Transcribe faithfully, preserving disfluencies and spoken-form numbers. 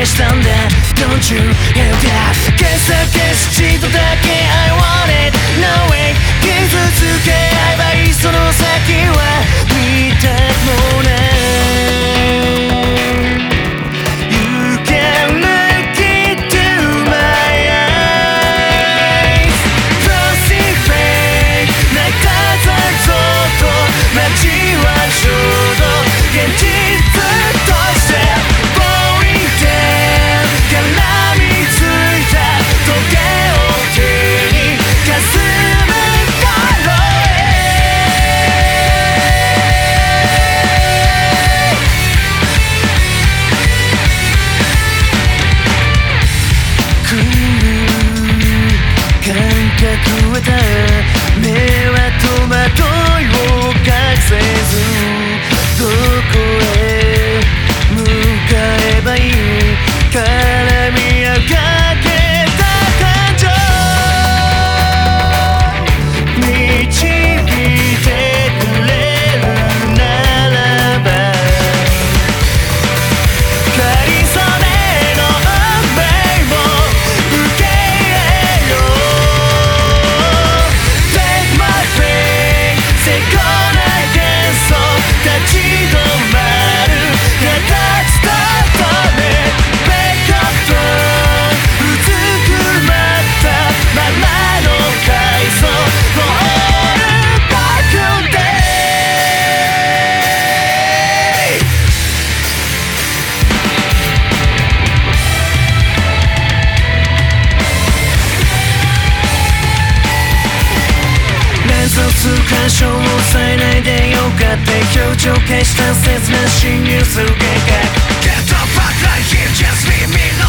消したんだ Don't you hear that 消さ消す一度だけ I want it No way 傷つけ合えばいいその先は見たくもない You can look into my eyes Plastic fake 泣いた残像と街はちょうど現実としてBoring down 絡みついた時計を手にかすむ頃へ来る感覚はだ目は戸惑いを隠せずどこへ向かえばいい絡み合うかけた感情導いてくれるならばかりそめの運命を受け入れよう Take my fate せこな幻想立ち止まる形ととめ Wake up from うずくまったままの階層 Fall back day 連想する干渉を抑えないでよかって表情消した切な侵入する計画 Get the fuck right here, just leave me alone